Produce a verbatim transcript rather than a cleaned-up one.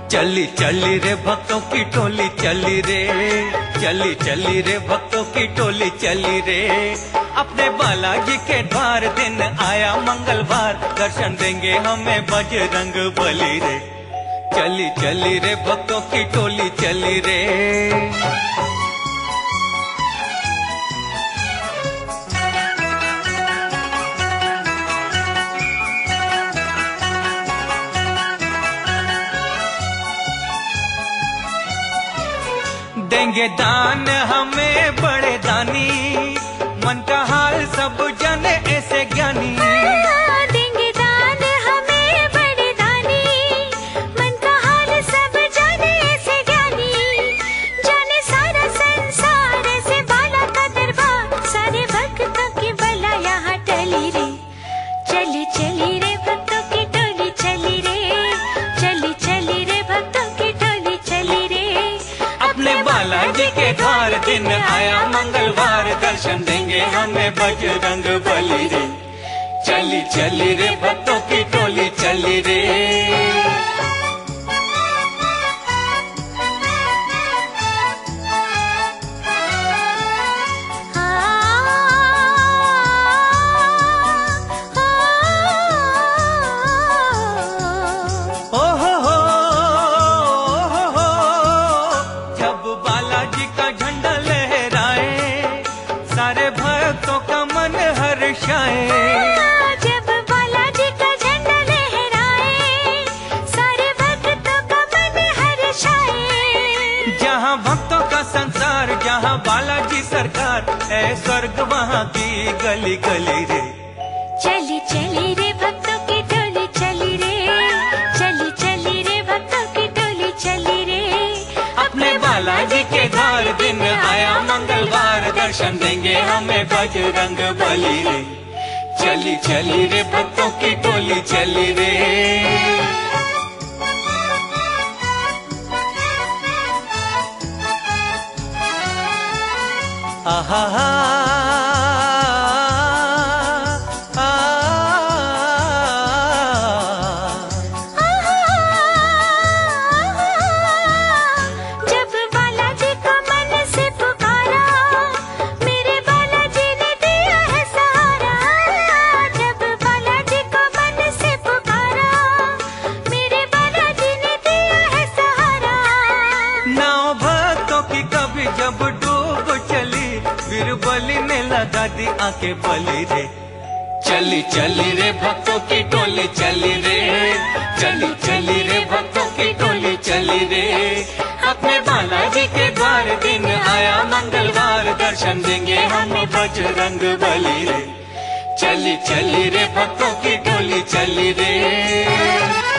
चली चली रे भक्तों की टोली चली रे, चली चली रे भक्तों की टोली चली रे। अपने बालाजी के द्वार दिन आया मंगलवार, दर्शन देंगे हमें बजरंग बली रे। चली चली रे भक्तों की टोली चली रे। देंगे दान हमें बड़े दानी, मन का हाल सब जाने ऐसे ज्ञानी। देंगे दान हमें बड़े दानी, मन का हाल सब जाने ऐसे ज्ञानी। जाने सारा संसार से बाला का दरबार, सारे भक्तों की बला यहाँ टली रे। चली चली रे भक्तों की टोली चली रे, चली चली रे भक्तों की टोली चली रे। अपने बालाजी के द्वार दिन आया मंगलवार, दर्शन देंगे हमें बजरंग बली रे। चली चली रे भक्तों की टोली चली रे। सारे भक्तों का मन हर्षाए, जब बालाजी का झंडा लहराए, सारे भक्तों का मन हर्षाए। जहाँ भक्तों का संसार, जहाँ बालाजी सरकार, है स्वर्ग वहाँ की गली गली रे। चली चली रे भक्तों की टोली चली रे, चली चली रे भक्तों की टोली चली रे। अपने बालाजी के द्वार दिन आया मंगलवार, दर्शन देंगे हमें बजरंग बली रे। चली चली रे भक्तों की टोली चली रे। आहा हा जब डूब चली, फिर बलि ने लगा दी आंखें बलि रे। चली चली रे भक्तों की टोली चली रे, चली चली रे भक्तों की टोली चली रे। अपने बालाजी के द्वार दिन आया मंगलवार, दर्शन देंगे हमें बजरंग बली रे। चली चली रे भक्तों की टोली चली रे।